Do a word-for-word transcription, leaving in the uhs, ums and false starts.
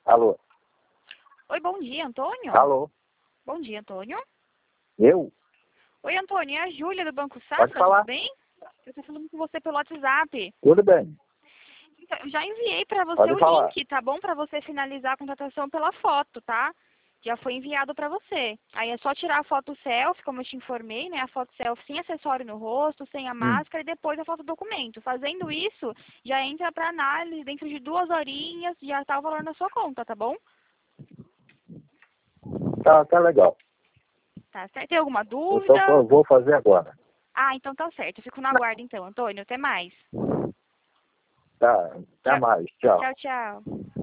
Alô? Oi, bom dia, Antônio. Alô? Bom dia, Antônio. Eu? Oi, Antônio, é a Júlia do Banco Pode Safra, falar. tudo bem? Eu estou falando com você pelo WhatsApp. Tudo bem. Então, eu já enviei para você Pode o falar. link, tá bom? Para você finalizar a contratação pela foto, tá? Já foi enviado para você. Aí é só tirar a foto selfie, como eu te informei, né? A foto selfie sem acessório no rosto, sem a Hum. máscara e depois a foto documento. Fazendo isso, já entra para análise dentro de duas horinhas, já tá o valor na sua conta, tá bom? Tá, tá legal. Tá certo? Tem alguma Então dúvida? eu vou fazer agora. Ah, então tá certo. Eu fico na guarda então, Antônio. Até mais. Tá, até Tchau, mais. Tchau. tchau. tchau.